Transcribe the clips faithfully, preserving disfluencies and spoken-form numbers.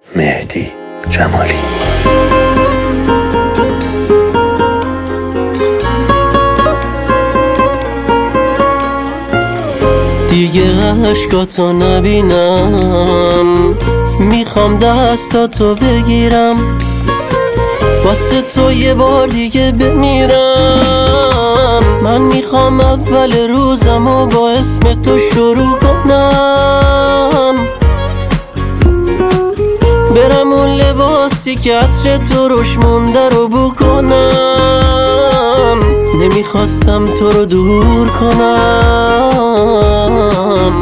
مهدی جمالی. دیگه عشقاتو نبینم، میخوام دستاتو بگیرم، واسه تو یه بار دیگه بمیرم. من میخوام اول روزم و با اسم تو شروع کنم، برم اون لباسی که عطر تو روش مونده رو بو کنم. نمیخواستم تو رو دور کنم،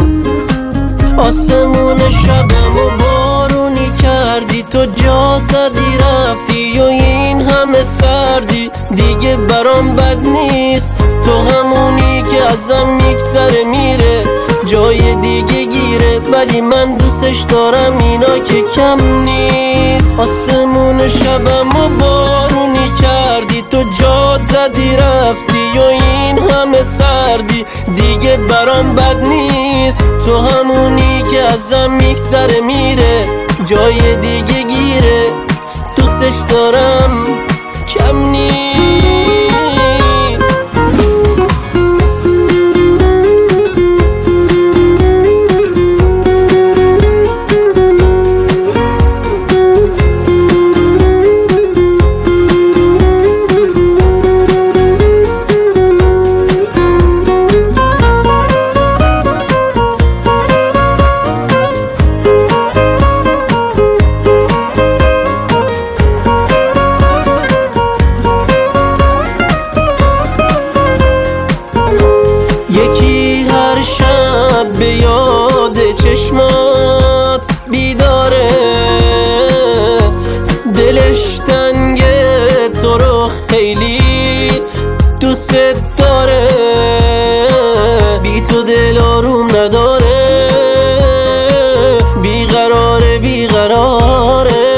آسمون شبم و بارونی کردی، تو جا زدی رفتی و این همه سردی. دیگه برام بد نیست، تو همونی که ازم میگذره میره جای دیگه گیره، ولی من دوستش دارم اینا که کم نیست. آسمون شبم و بارونی کردی، تو جا زدی رفتی و این همه سردی. دیگه برام بد نیست، تو همونی که ازم میگذره میره جای دیگه گیره، دوستش دارم کم نیست. یکی هر شب به یاد چشمات بیداره، دلش تنگه تو رو خیلی دوست داره، بی تو دل آروم نداره، بیقراره بیقراره.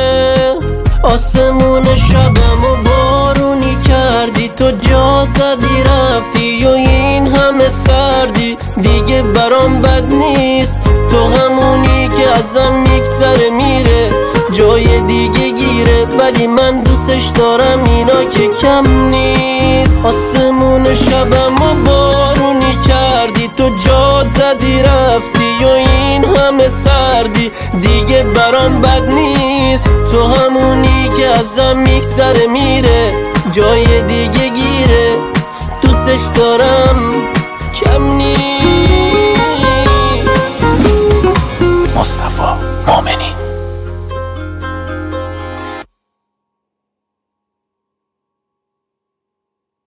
آسمون شبم و بارونی کردی، تو جا زدی رفتی و این همه سردی. دیگه برام بد نیست، تو همونی که ازم میگذره میره جای دیگه گیره، ولی من دوستش دارم اینا که کم نیست. آسمون شبم و بارونی کردی، تو جا زدی رفتی و این همه سردی. دیگه برام بد نیست، تو همونی که ازم میگذره میره جای دیگه گیره، دوستش دارم کم نیست. مصطفی مومنی.